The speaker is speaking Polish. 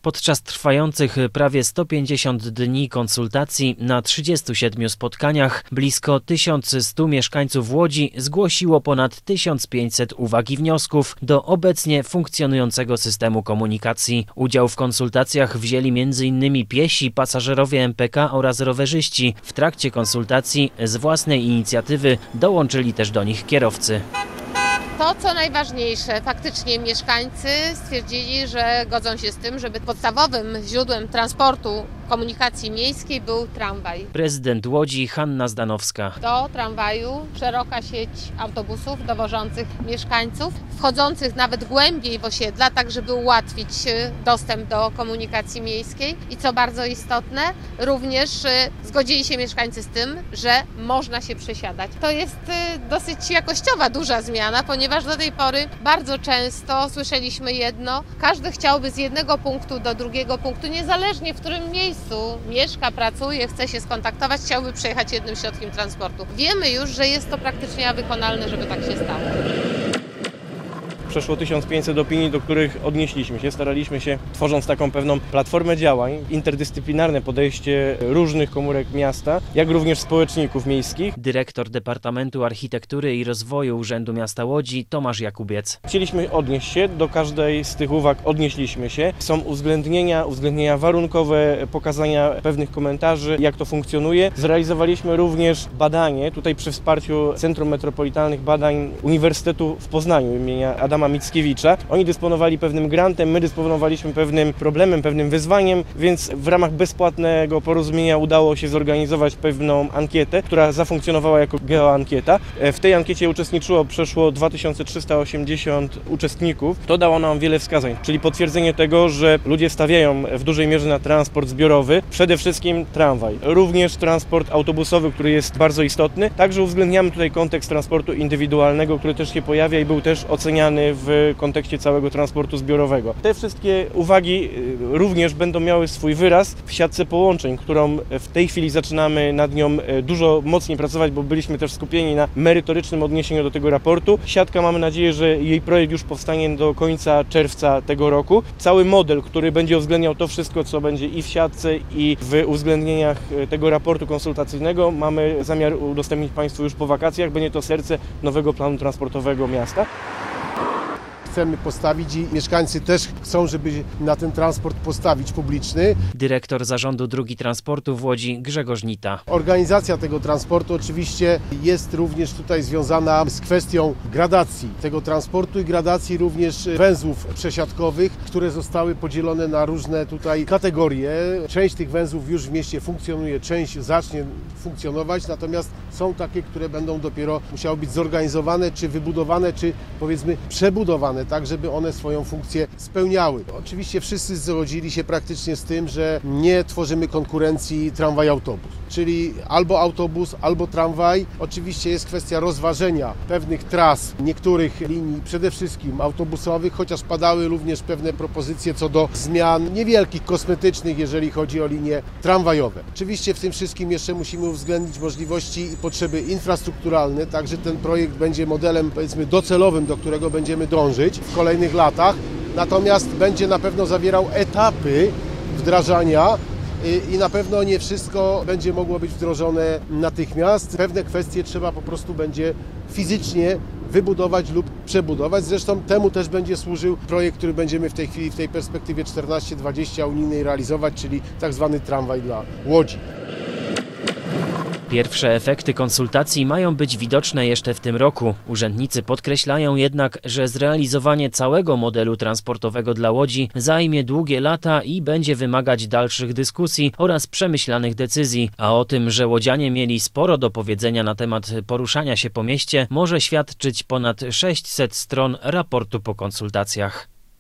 Podczas trwających prawie 150 dni konsultacji na 37 spotkaniach blisko 1100 mieszkańców Łodzi zgłosiło ponad 1500 uwag i wniosków do obecnie funkcjonującego systemu komunikacji. Udział w konsultacjach wzięli m.in. piesi, pasażerowie MPK oraz rowerzyści. W trakcie konsultacji z własnej inicjatywy dołączyli też do nich kierowcy. To, co najważniejsze, faktycznie mieszkańcy stwierdzili, że godzą się z tym, żeby podstawowym źródłem transportu komunikacji miejskiej był tramwaj. Prezydent Łodzi Hanna Zdanowska. Do tramwaju szeroka sieć autobusów dowożących mieszkańców, wchodzących nawet głębiej w osiedla, tak żeby ułatwić dostęp do komunikacji miejskiej. I co bardzo istotne, również zgodzili się mieszkańcy z tym, że można się przesiadać. To jest dosyć jakościowa duża zmiana, ponieważ do tej pory bardzo często słyszeliśmy jedno, każdy chciałby z jednego punktu do drugiego punktu, niezależnie w którym miejscu mieszka, pracuje, chce się skontaktować, chciałby przejechać jednym środkiem transportu. Wiemy już, że jest to praktycznie wykonalne, żeby tak się stało. Przeszło 1500 opinii, do których odnieśliśmy się. Staraliśmy się, tworząc taką pewną platformę działań, interdyscyplinarne podejście różnych komórek miasta, jak również społeczników miejskich. Dyrektor Departamentu Architektury i Rozwoju Urzędu Miasta Łodzi Tomasz Jakubiec. Chcieliśmy odnieść się, do każdej z tych uwag odnieśliśmy się. Są uwzględnienia warunkowe, pokazania pewnych komentarzy, jak to funkcjonuje. Zrealizowaliśmy również badanie, tutaj przy wsparciu Centrum Metropolitalnych Badań Uniwersytetu w Poznaniu imienia Adama Mickiewicza. Oni dysponowali pewnym grantem, my dysponowaliśmy pewnym problemem, pewnym wyzwaniem, więc w ramach bezpłatnego porozumienia udało się zorganizować pewną ankietę, która zafunkcjonowała jako geoankieta. W tej ankiecie uczestniczyło przeszło 2380 uczestników. To dało nam wiele wskazań, czyli potwierdzenie tego, że ludzie stawiają w dużej mierze na transport zbiorowy, przede wszystkim tramwaj. Również transport autobusowy, który jest bardzo istotny. Także uwzględniamy tutaj kontekst transportu indywidualnego, który też się pojawia i był też oceniany w kontekście całego transportu zbiorowego. Te wszystkie uwagi również będą miały swój wyraz w siatce połączeń, którą w tej chwili zaczynamy nad nią dużo mocniej pracować, bo byliśmy też skupieni na merytorycznym odniesieniu do tego raportu. Siatka, mamy nadzieję, że jej projekt już powstanie do końca czerwca tego roku. Cały model, który będzie uwzględniał to wszystko, co będzie i w siatce, i w uwzględnieniach tego raportu konsultacyjnego, mamy zamiar udostępnić Państwu już po wakacjach. Będzie to serce nowego planu transportowego miasta. Chcemy postawić i mieszkańcy też chcą, żeby na ten transport postawić publiczny. Dyrektor Zarządu Dróg Transportu w Łodzi Grzegorz Nita. Organizacja tego transportu oczywiście jest również tutaj związana z kwestią gradacji tego transportu i gradacji również węzłów przesiadkowych, które zostały podzielone na różne tutaj kategorie. Część tych węzłów już w mieście funkcjonuje, część zacznie funkcjonować, natomiast są takie, które będą dopiero musiały być zorganizowane, czy wybudowane, czy powiedzmy przebudowane, tak żeby one swoją funkcję spełniały. Oczywiście wszyscy zgodzili się praktycznie z tym, że nie tworzymy konkurencji tramwaj-autobus, czyli albo autobus, albo tramwaj. Oczywiście jest kwestia rozważenia pewnych tras, niektórych linii, przede wszystkim autobusowych, chociaż padały również pewne propozycje co do zmian niewielkich, kosmetycznych, jeżeli chodzi o linie tramwajowe. Oczywiście w tym wszystkim jeszcze musimy uwzględnić możliwości i potrzeby infrastrukturalne, także ten projekt będzie modelem, powiedzmy, docelowym, do którego będziemy dążyć w kolejnych latach, natomiast będzie na pewno zawierał etapy wdrażania i na pewno nie wszystko będzie mogło być wdrożone natychmiast. Pewne kwestie trzeba po prostu będzie fizycznie wybudować lub przebudować. Zresztą temu też będzie służył projekt, który będziemy w tej chwili, w tej perspektywie 14-20 unijnej realizować, czyli tak zwany tramwaj dla Łodzi. Pierwsze efekty konsultacji mają być widoczne jeszcze w tym roku. Urzędnicy podkreślają jednak, że zrealizowanie całego modelu transportowego dla Łodzi zajmie długie lata i będzie wymagać dalszych dyskusji oraz przemyślanych decyzji. A o tym, że łodzianie mieli sporo do powiedzenia na temat poruszania się po mieście, może świadczyć ponad 600 stron raportu po konsultacjach.